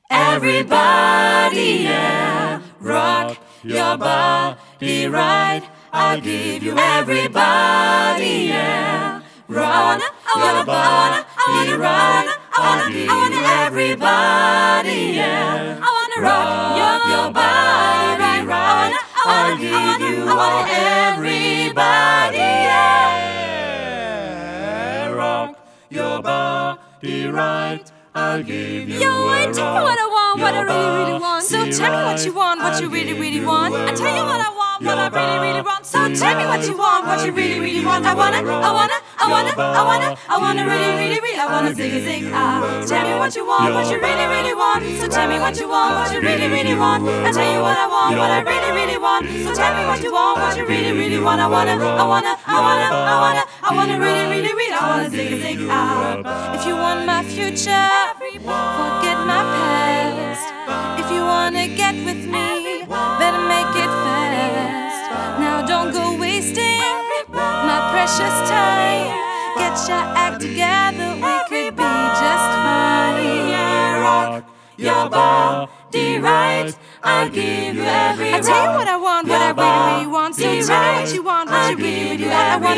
Everybody, yeah, rock your body right. I'll give you everybody, yeah, rock your body right. I'll give you everybody, yeah, rock your body right. I'll give you everybody, yeah, rock your body right. I'll give you. Yo, I tell you what I want, what I really, really want. So tell me what you want, what you really, really want. I tell you what I want, what I really, really want. So tell me what you want, what you really, really want. I wanna really, really, really. I wanna zig ah. Tell me what you want, what you really, really want. So tell me what you want, what you really, really want. I tell you what I want, what I really, really want. So tell me what you want, what you really, really want. I wanna really, really, really. I wanna zig ah. If you want my future, forget my past. If you wanna get with me, better make it fast. Now don't go wasting my precious time. Get your act together, we could be just fine. Yeah, rock your body right. I'll give you every. I tell you what I want, what I really, really want. So tell me what you want, what you really, really want. I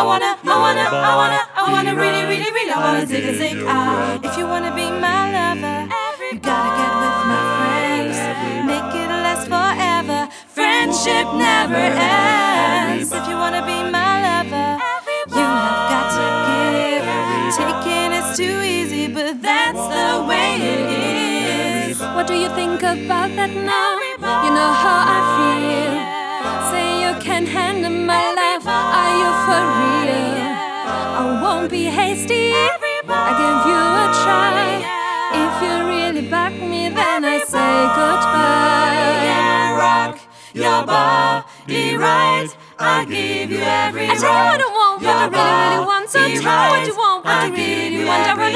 wanna really, really, really. I wanna zig ah. If you wanna be my lover, you gotta get with my friends. Make it last forever. Friendship never ends. If you wanna be my lover, you have got to give. Taking is too easy, but that's the way it is. What do you think about that now? You know how I feel. Say you can handle my life. Are you for real? I won't be hasty. I give you a try. If you really back me, then I say goodbye. Yeah, rock your body right. I'll give you every. I tell you what I want, what I really, really want. So tell me what you want, what you really, really want. I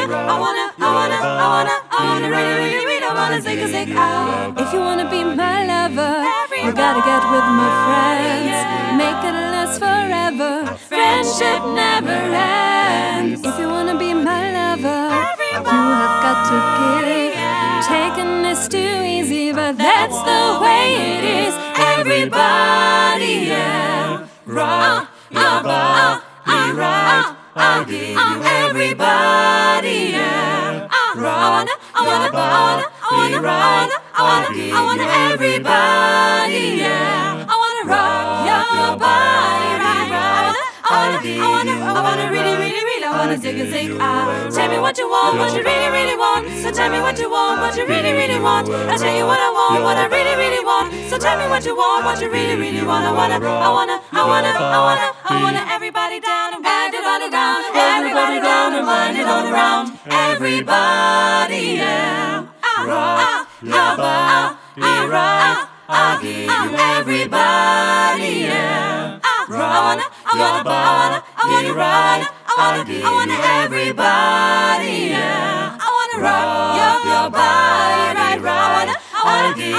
wanna really, really, really. I wanna zig out. If you wanna be my lover, you gotta get with my friends. Make it last forever. Friendship never ends. If you wanna be my lover, you have got to give. Taking is too easy, but that's the way it is. Everybody, yeah, rock your body right. I'll give you everybody, yeah, rock your body right. I'll give you everybody, yeah, rock your body right. I wanna really, really, really. I wanna zig ah. Tell me what you want, what you really, really want. So tell me what you want, what you really, really want. I tell you what I want, what I really, really want. So tell me what you want, what you really, really want. I wanna everybody down and wind it all around. Everybody down and wind it all around. Everybody, yeah, rock your body right. I'll give you everybody, yeah, rock your body right. I'll give you everybody, yeah, rock your body right. I'll give